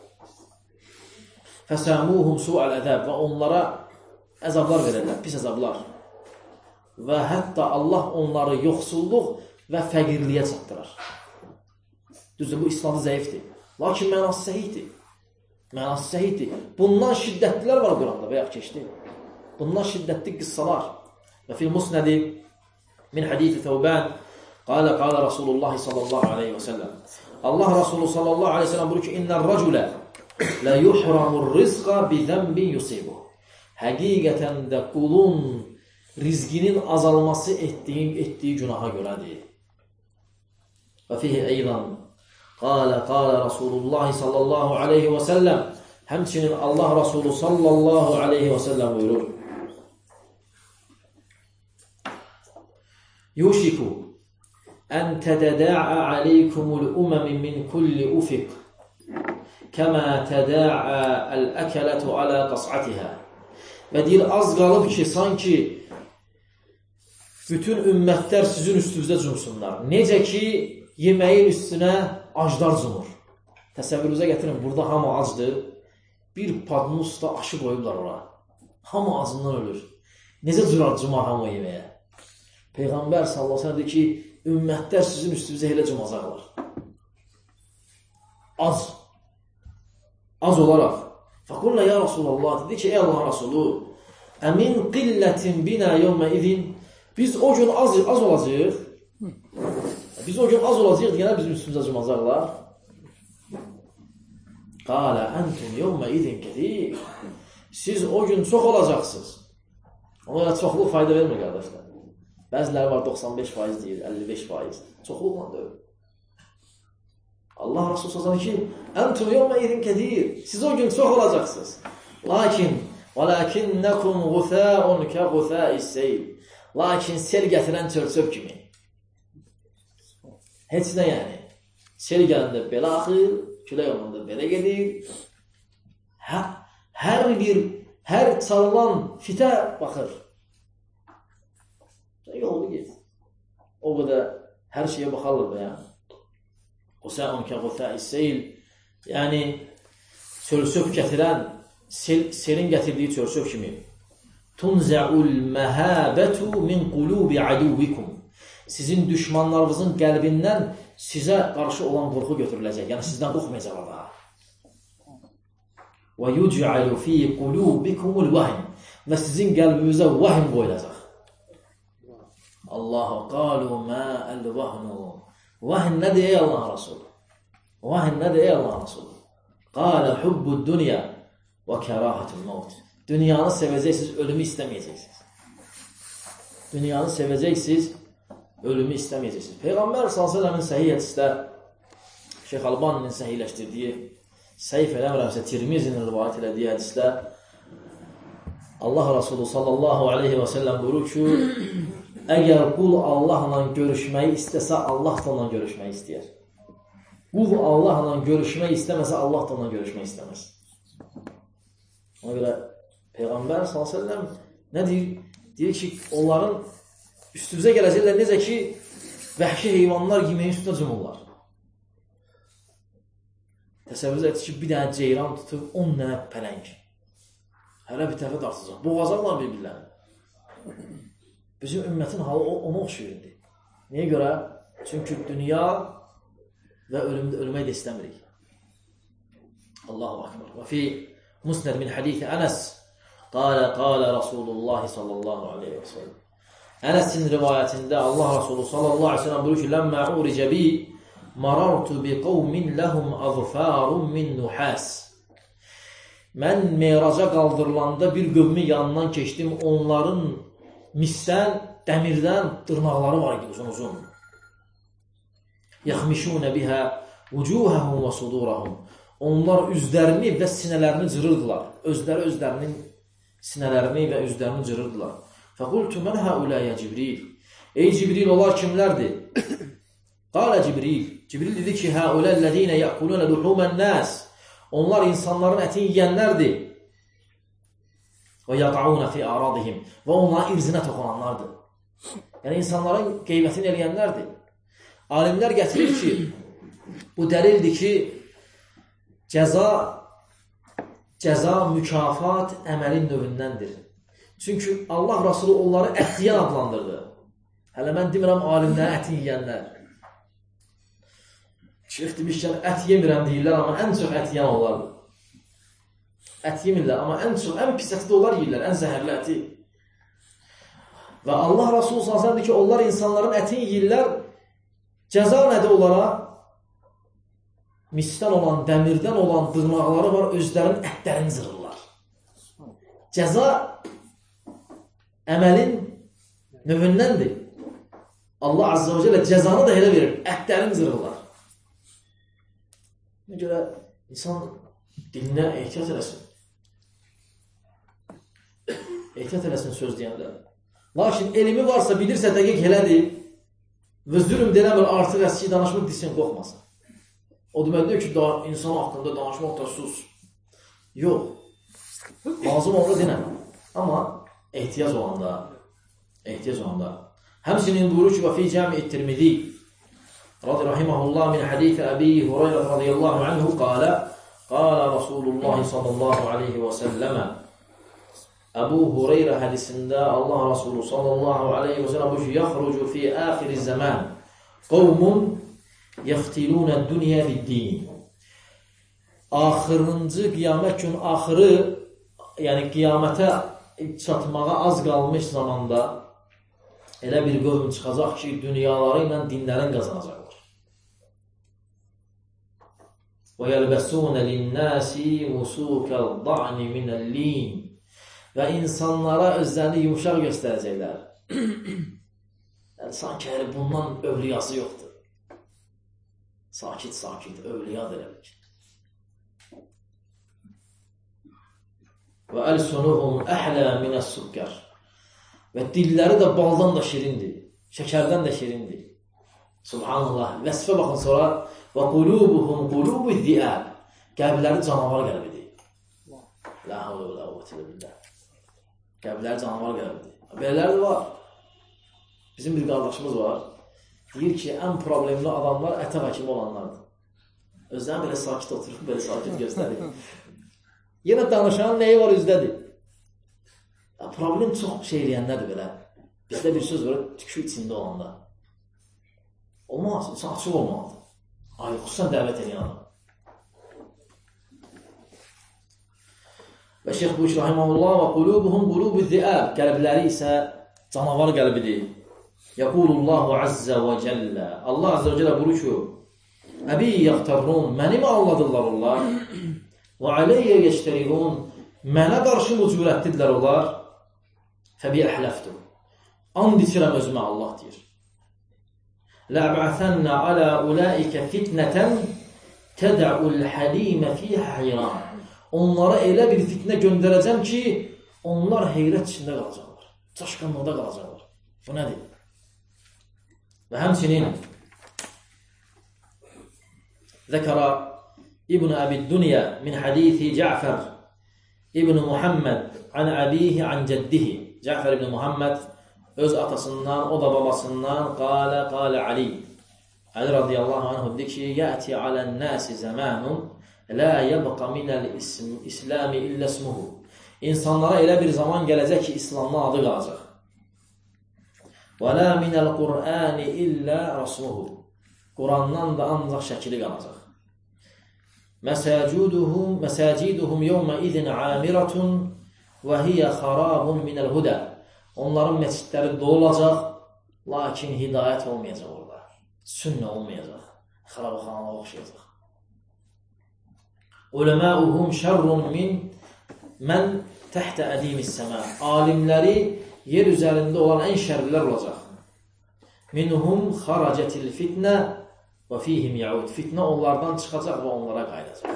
Fəsəmuhum su'al əzəb və onlara əzablar verərlər, pis əzablar. Və hətta Allah onları yoxsulluq və fəqirliyə çatdırar. Düzdür, bu İslamda zəifdir. Lakin mənası səhihdir. Mənası səhihdir. Bundan şiddətlilər var Quranda və yaxud keçdi. Bundan şiddətli qıssalar. Və fil musnədi min hadithi Thəvbən qalə qalə Rasulullah sallallahu aleyhi və səlləm. Allah Rasulü sallallahu aleyhi və səlləm buyurur ki, İnnər rəculə lə yuhramur rizqa bi zəmbin yusibuh. Həqiqətən də qulun rizqinin azalması etdiyi, etdiyi günaha görədir. Və fihi eydan qalə qalə Rasulullah sallallahu aleyhi və səlləm. Həmçinin Allah Rasulü sallallahu aleyhi və səlləm buyurur. Yuşiku ən tədədə'a aleykumul umami min kulli ufiq kəmə tədə'a əl-əkələtu alə qas'atihə. Və deyir, az qalıb ki, sanki bütün ümmətlər sizin üstünüzdə cumsunlar. Necə ki, yeməyin üstünə aclar cumur. Təsəvvürünüzə gətirin, burada hamı acdır. Bir padının üstə aşı qoyublar ora. Hamı acından ölür. Necə cumar, cumar hamı yeməyə? Peyğəmbər sallallahu aleyhi və səlləm deyir ki, ümmətlər sizin üstünüzə elə cumacaqlar. Az. Az olaraq. Fəqullə ya Rasulallah, dedi ki, ey Allah Rasulü, əmin qillətin binə yevmə idin, biz o gün az, az olacaq, biz o gün az olacaq, deyənə bizim üstümüzə cumacaqlar. Qalə əntum yevmə idin kədir, siz o gün çox olacaqsınız. Ona çoxluq fayda vermir, qardaşlar. Bəziləri var doxsan beş faiz deyir, əlli beş faiz. Çoxluqla deyil. Allah Rasulü sallallahu ki, Entum yevme idin kedir. Siz o gün çox olacaqsınız. Lakin velakinnekum gusa'un ka gusa'is seyl. Lakin sel gətirən çöl-çöp kimi. Heç nə yəni. Sel gələndə belə axır, külək olanda belə gedir. Hər, hər bir, hər çalınan fitə baxır. Yolda git. O qədər hər şeyə baxarlar da yəni. Qusa'un ka gusa'is seyl. Yəni çöl-çöp gətirən sel, selin gətirdiyi çöl-çöp kimi. Tunza'ul mahabatu min qulubi aduwikum. Sizin düşmanlarınızın qəlbindən sizə qarşı olan qorxu götürüləcək. Yəni sizdən qorxmayacaqlar daha. Və yuj'alu fi qulubikumul vahn. Və sizin qəlbinizə vahim qoyulacaq. Allahu qalu ma al-vahnu. Vahn nədir ey Allah Rasulü? Vahn nədir ey Allah Rasulü? Qala hubbud dunya və karahatul maut. Dünyanı sevəcəksiniz, ölümü istəməyəcəksiniz. Dünyanı sevəcəksiniz, ölümü istəməyəcəksiniz. Peyğəmbər sallallahu əleyhi və səlləmin səhih hədisdə Şeyx Albani'nin səhihləşdirdiyi, səhih eləmirəmsə Tirmizinin rivayət elədiyi hədisdə Allah Resulü sallallahu aleyhi və səlləm buyurur ki, əgər qul Allahla görüşməyi istəsə, Allah da onunla görüşməyi istəyər. Qul Allahla görüşmək istəməsə, Allah da onunla görüşmək istəməz. Ona görə Peyğəmbər sallallahu aleyhi və səlləm nə deyir? Deyir ki, onların üstümüzə gələcəklər necə ki, vəhşi heyvanlar yeməyin üstünə cümürlər. Təsəvvür etdir ki, bir dənə ceyran tutub on dənə pələng. Hələ bir tərəfə dartacaq. Boğazarlar bir-birlərini. Bizim ümmətin halı ona oxşuyurdu. Niyə görə? Çünki dünya və ölüməyi də istəmirik. Allahu akbar. Və fi musnad min hadithi Anas qala qala Rasulullah sallallahu aleyhi və səlləm. Ənəsin rivayətində Allah Rasulü sallallahu aleyhi və səlləm buyurur ki, "Ləmmə uricə bi marartu bi qawmin lahum azfarun min nuhas." Mən meyraca qaldırılanda bir qövmin yanından keçdim, onların misdən, dəmirdən dırnaqları var idi, uzun-uzun. Yaxmişunə bihə vucuhəhum və sudurahum. Onlar üzlərini və sinələrini cırırdılar. Özləri özlərinin sinələrini və üzlərini cırırdılar. Fəqultu mən həuləyə Cibril. Ey Cibril, onlar kimlərdir? Qalə Cibril. Cibril dedi ki, həuləllədinə yəqulunə luhumən nəs. Onlar insanların ətini yiyənlərdir. Və yaqaunə fi aradihim. Və onların irzinə toxunanlardır. Yəni, insanların qeybətini eləyənlərdir. Alimlər gətirir ki, bu dəlildir ki, cəza, cəza, mükafat əməlin növündəndir. Çünki Allah Rasulü onları ətiyən adlandırdı. Hələ mən demirəm, alimləri ətin yiyənlər. Şeyx demişkən, ət yemirəm deyirlər, amma ən çox ət yiyən onlardır. Ət yemirlər, amma ən çox, ən pis əti də onlar yiyirlər, ən zəhərli əti. Və Allah Rasulü sallallahu əleyhi və səlləm deyir ki, onlar insanların ətini yiyirlər, cəza nədir onlara? Misdən olan, dəmirdən olan dırnaqları var, özlərinin ətlərini zırırlar. Cəza əməlin növündəndir. Allah Azza və Cəllə cəzanı da elə verir, ətlərini zırırlar. Nə görə insan dilinə ehtiyat eləsin. Ehtiyat eləsin söz deyəndə. Lakin elmi varsa, bilirsə dəqiq elədir və zülm denəmir, artıq əski danışmaq desin, qorxmasın. O demək deyir ki, insan haqqında danışmaq da sus. Yox. Lazım olanda denəmir. Amma ehtiyac olanda, ehtiyac olanda. Həmsinin buyurur ki, və fi cəmi Tirmizi رضي رحمه الله من حديث أبي هريرة رضي الله عنه قال قال رسول الله صلى الله عليه وسلم أبو هريرة hadisində Allah Resulü sallallahu aleyhi ve sellem يخرج في آخر الزمان قوم يختلون الدنيا بالدين. Axırıncı qiyamət gün axırı, yəni qiyamətə çatmağa az qalmış zamanda elə bir qövm çıxacaq ki, dünyaları ilə dinlərin qazanacaqlar. وَيَلْبَسُونَ لِلنَّاسِ مُسُوكَ الضَّعْنِ مِنَ اللِّينِ. Və insanlara özlərini yumuşaq göstərəcəklər. Yəni, sanki bundan övliyası yoxdur. Sakit, sakit, övliyadır elə ki. وَأَلْسُنُهُمْ أَحْلَى مِنَ السُّكَّرِ. Və dilləri də baldan da şirindir, şəkərdən də şirindir. Subhanallah. Vəsfə baxın sonra. Və qulubuhum qulubu ziyab. Qəlbləri canavar qəlbidir. La havlə və la quvvətə illə billah. Qəlbləri canavar qəlbidir. Belələri də var. Bizim bir qardaşımız var. Deyir ki, ən problemli adamlar ətə həkimi olanlardır. Özlərini belə sakit oturub, belə sakit göstərir. Yenə danışanın nəyi var üzdədir? Problem çox şey eləyənlərdir belə. Bizdə bir söz var, tükü içində olanda. Olmaz, insan açıq olmalıdır. Ay, xüsusən dəvət edən adam. Və Şeyx buyur ki, rahiməhullah və qulubuhum qulubu ziyab. Qəlbləri isə canavar qəlbidir. Yəqulullahu azza və cəllə. Allah azza və cəllə buyur ki, Əbi yaxtarun, məni mi alladırlar onlar? Və aleyyə yeştəriyun, mənə qarşı mücurətdirlər onlar? Fəbi əhləfdur. And içirəm özümə, Allah deyir. لَأَبْعَثَنَّ عَلَى أُولَٰئِكَ فِتْنَةً تَدَعُ الْحَلِيمَ فِيهَا حَيْرًا. Onlara elə bir fitnə göndərəcəm ki, onlar heyrət içində qalacaqlar. Çaşqınlıqda qalacaqlar. Bu nədir? Və həmçinin ذكر ابن أبي الدنيا من حديث جعفر ابن محمد عن أبيه عن جده Cəfər ibn Muhammed öz atasından, o da babasından qala, qala Ali. Ali radiyallahu anh dedi ki, yəti alən nəsi zəmanun la yəbqa minəl İslami illə ismuhu. İnsanlara elə bir zaman gələcək ki, İslamdan adı qalacaq. Və la minəl Qur'ani illə rasmuhu. Qurandan da ancaq şəkili qalacaq. Məsaciduhum, məsaciduhum yevmə izin amiratun və hiyə xarabun minəl hudə. Onların məscidləri dolacaq, lakin hidayət olmayacaq orada. Sünnə olmayacaq. Xarabxanağa oxşayacaq. Uləməuhum şərrun min mən təhtə ədimis səmə. Alimləri yer üzərində olan ən şərlilər olacaq. Minhum xaracətil fitnə və fihim yaud. Fitnə onlardan çıxacaq və onlara qayıdacaq.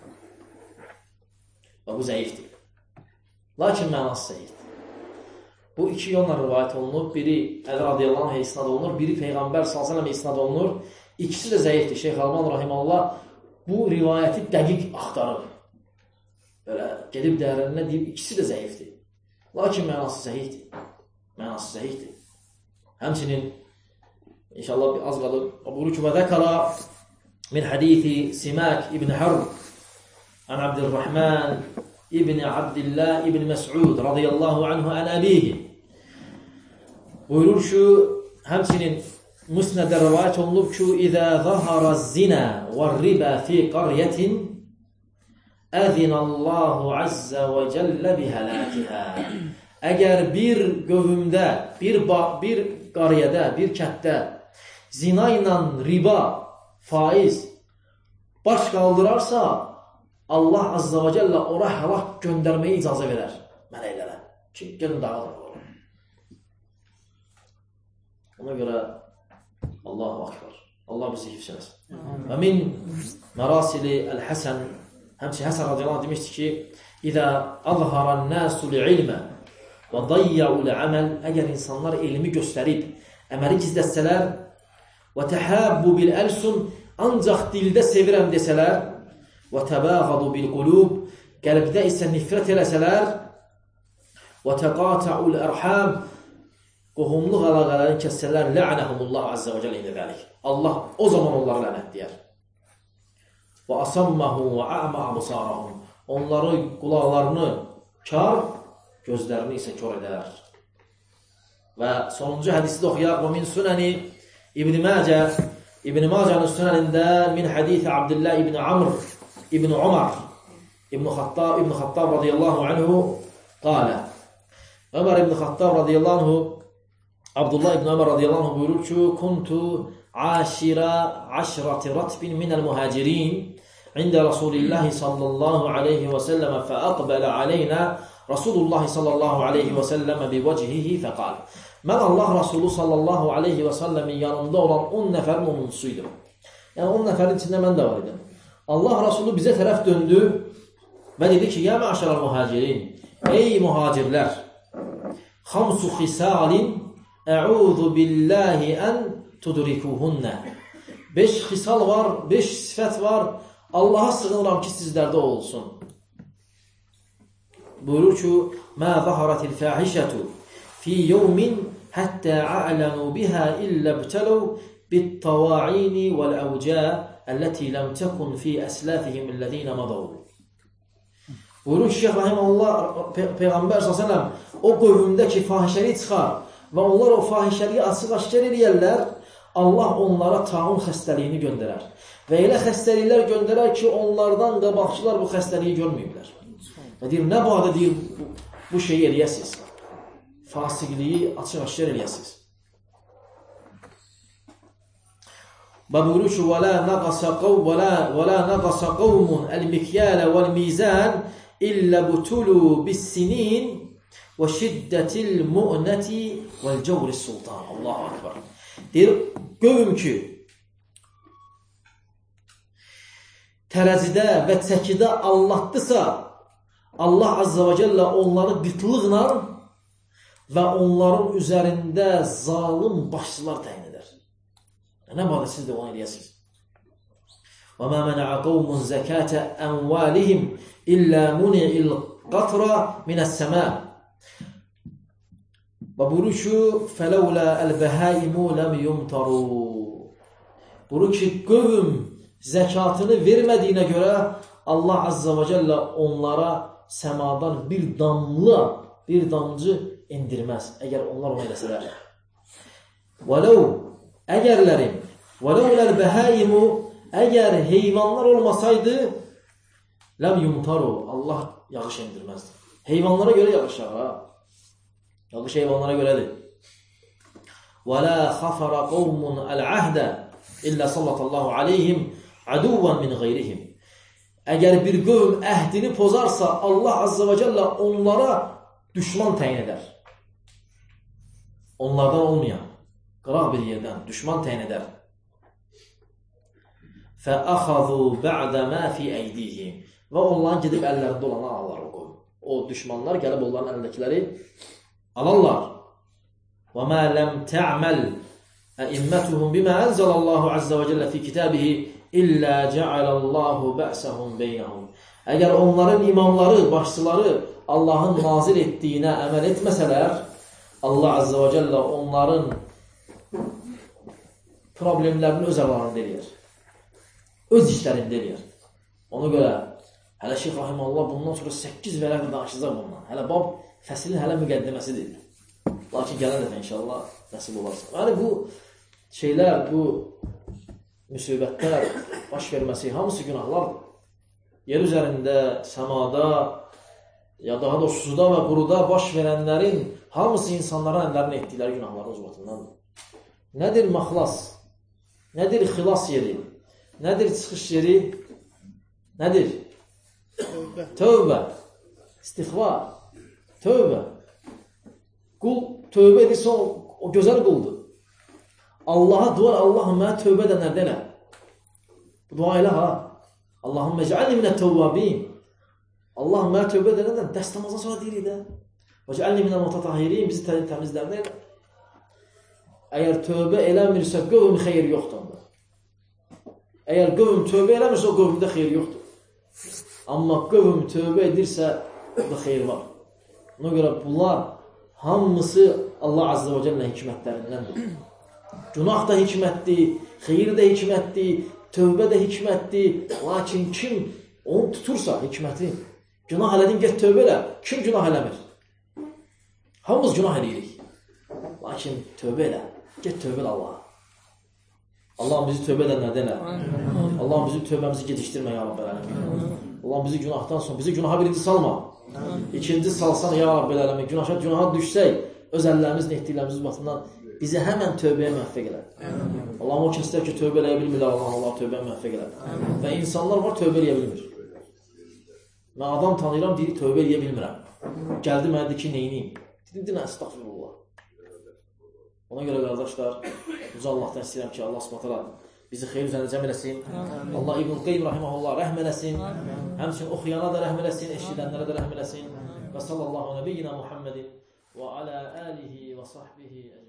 Və bu zəifdir. Lakin mənası zəifdir. Bu iki yolla rivayət olunur. Biri Əli radiyallahu anh isnad olunur, biri Peyğəmbər sallallahu əleyhi və səlləm isnad olunur. İkisi də zəifdir. Şeyx Alban rahimehullah bu rivayəti dəqiq axtarır. Belə gedib dəyərlərinə deyib, ikisi də zəifdir. Lakin mənası zəifdir. Mənası zəifdir. Həmçinin İnşallah bir az qalır. Buyurur ki, və zəkara min hadithi Simak ibn Harb an Abdurrahman ibn Abdillah ibn Məs'ud radiyallahu anhu an abihi. Buyurur ki, həmçinin Müsnədə rivayət olunub ki, İzə zəhərə zina və riba fi qaryetin əzinəllahu əzzə və cəllə bihələkihə. Əgər bir qövümdə, bir, bir qariyədə, bir kətdə zina ilə riba, faiz baş qaldırarsa, Allah Azza və Cəllə ora həlak göndərməyə icazə verər mələklərə ki, gəlin dağıdır. Ona görə Allahu Akbar. Allah bizi hifz eləsin. Və min mərasili əl-Həsən, həmçə Həsən radiyallahu anh demişdir ki, İzə azharan nəsul ilmə və dayyəul əməl, əgər insanlar elmi göstərib, əməli gizlətsələr və təhəbbu bil əlsun, ancaq dildə sevirəm desələr və təbəğadu bil qulub, qəlbdə isə nifrət eləsələr və təqatəul ərham, qohumluq əlaqələrini kəssələr, lə'nəhumullah azza və cəllə ində dəlik. Allah o zaman onları lənət deyər. Və asammahu və a'ma absarahum, onları, qulaqlarını kar, gözlərini isə kör edər. Və sonuncu hədisi də oxuyaq. Və min sünəni İbn Məcə, İbn Məcənin sünənində min hədisi Abdullah ibn Amr ibn Umar ibn Xattab ibn Xattab radiyallahu anhu qalə. Ömər ibn Xattab radiyallahu anhu, Abdullah ibn Ömər radiyallahu anhu buyurur ki, kuntu aşira aşrati ratbin minəl muhacirin ində Rasulillahi sallallahu aleyhi və səlləmə fəəqbələ aleyna Rasulullah sallallahu aleyhi və səlləmə bi vəcihihi fəqal. Mən Allah Rasulü sallallahu aleyhi və səlləmin yanında olan on nəfərin onuncusuydum. Yəni on nəfərin içində mən də var idim. Allah Rasulü bizə tərəf döndü və dedi ki, ya məşərəl muhacirin, ey muhacirlər, xamsu xisalin əuzu billahi ən tudrikuhunnə. Beş xisal var, beş sifət var, Allaha sığınıram ki, sizlərdə olsun. Buyurur ki, mə zaharatil fəhişətu fi yevmin həttə a'lənu bihə illə btələv bittava'ini vəl-əvcə əlləti ləm təkun fi əsləfihim əlləzinə madav. Buyurur ki, Şeyh Rahimullah, Peyğəmbər sallallahu əleyhi və səlləm o qövmündə ki, fahişəlik çıxar və onlar o fahişəliyi açıq-aşkar eləyərlər, Allah onlara taun xəstəliyini göndərər. Və elə xəstəliklər göndərər ki, onlardan qabaqçılar bu xəstəliyi görməyiblər. Və deyir, nə bağda deyir, bu, bu şeyi eləyəsiz. Fasiqliyi açıq-aşkar eləyəsiz. Və buyurur ki, وَلَا نَقَصَ قَوْمٌ الْمِكْيَالَ وَالْمِيزَانِ إِلَّا بُتُلُوا بِالسِّنِينَ وَشِدَّةِ الْمُؤْنَةِ وَالْجَوْرِ السُّلْطَانِ. Allahu Akbar. Deyir, qövm ki, tərəzidə və çəkidə allatdısa, Allah Azza və Cəllə onları qıtlıqla və onların üzərində zalim başçılar təyin edər. Nə barədə siz də onu eləyəsiniz? وَمَا مَنَعَ قَوْمٌ زَكَاةَ أَمْوَالِهِمْ إِلَّا مُنِعِ الْقَطْرَ مِنَ السَّمَاءِ Və buyurur ki, فَلَوْلَا الْبَهَائِمُ لَمْ يُمْتَرُوا Buyurur ki, qövm zəkatını vermədiyinə görə Allah Azza və Cəllə onlara səmadan bir damla, bir damcı indirməz, əgər onlar onu eləsələr. وَلَوْ Əgərlərim وَلَوْ الْبَهَائِمُ Əgər heyvanlar olmasaydı ləm yumtaru Allah yağış indirməzdi. Heyvanlara görə yağış yağar. Yağış heyvanlara görədir. وَلَا خَفَرَ قَوْمٌ الْعَهْدَ إِلَّا صَلَّةَ اللّٰهُ عَلَيْهِمْ عَدُوًا مِنْ غَيْرِهِمْ Əgər bir qövm əhdini pozarsa Allah Azza və Cəllə onlara düşman təyin edər. Onlardan olmayan, qıraq bir yerdən düşman təyin edər. فَأَخَذُوا بَعْدَ مَا فِي أَيْدِيهِمْ Və onların gedib əllərində olanı alırlar o qoyun. O düşmanlar gəlib onların əlindəkiləri alarlar. وَمَا لَمْ تَعْمَلْ أَئِمَّتُهُمْ بِمَا أَنْزَلَ اللّٰهُ عَزَّ وَجَلَّ فِي كِتَابِهِ إِلَّا جَعَلَ اللّٰهُ بَأْسَهُمْ بَيْنَهُمْ Əgər onların imamları, başçıları Allahın nazil etdiyinə əməl etməsələr, Allah Azza və Cəllə onların problemlərini öz aralarında eləyər. Öz işlərində eləyər. Ona görə hələ Şeyx Rahiməllah bundan sonra səkkiz vərəqlə danışacaq bundan. Hələ bab fəslin hələ müqəddiməsidir. Lakin gələn dəfə inşallah nəsib olarsa. Yəni bu şeylər, bu müsibətlər baş verməsi, hamısı günahlardır. Yer üzərində, səmada, ya daha da suda və quruda baş verənlərin hamısı insanların əllərini etdikləri günahların ucbatındandır. Nədir məxlas? Nədir xilas yeri? Nədir çıxış yeri? Nədir? Tövbə. Tövbə. İstiğfar. Tövbə. Qul tövbə edirsə o, o gözəl quldur. Allaha dua, Allahım mənə tövbə edənlərdə elə. Bu dua elə ha. Allahümme ec'alni minət-tevvabin. Allahım mənə tövbə edənlərdən dəst namazdan sonra deyirik də. Və ec'alni minəl-mutatahhirin bizi təmizlərdən elə. Əgər tövbə eləmirsə qövm xeyir yoxdur onda. Əgər qövm tövbə eləmirsə o qövmdə xeyir yoxdur. Amma qövm tövbə edirsə orada xeyir var. Ona görə bunlar hamısı Allah Azza və Cəllə hikmətlərindəndir. Günah da hikmətdir, xeyir də hikmətdir, tövbə də hikmətdir. Lakin kim onu tutursa hikməti, günah elədin, get tövbə elə. Kim günah eləmir? Hamımız günah eləyirik. Lakin tövbə elə. Get tövbə elə Allaha. Allah'ım bizi tövbə edənlərdən elə. Allah'ım bizi tövbəmizi gecikdirmə ya Rabbi ələmin. Allah'ım bizi günahdan sonra, bizi günaha birinci salma. İkinci salsan ya Rabbi ələmin. Günaha, günaha düşsək, öz əllərimizlə etdiklərimizin batından bizi həmən tövbəyə müvəffəq elər. Allah'ım o kəslər ki, tövbə eləyə bilmirlər, Allah'ım Allah tövbəyə müvəffəq elər. Və insanlar var, tövbə eləyə bilmir. Mən adam tanıyıram, deyir, tövbə eləyə bilmirəm. Gəldi mənə deyir ki, neyniyim? Dedim, dinə, estağfirullah. Ona görə qardaşlar, Yüce Allah'tan istəyirəm ki, Allah subhanətələ bizi xeyir üzərində cəm eləsin. Allah İbn Qeym rahiməhullah rəhm eləsin. Həmçinin oxuyana da rəhm eləsin, eşidənlərə də rəhm eləsin. Və sallallahu nəbiyyina Muhammedin və alə alihi və sahbihi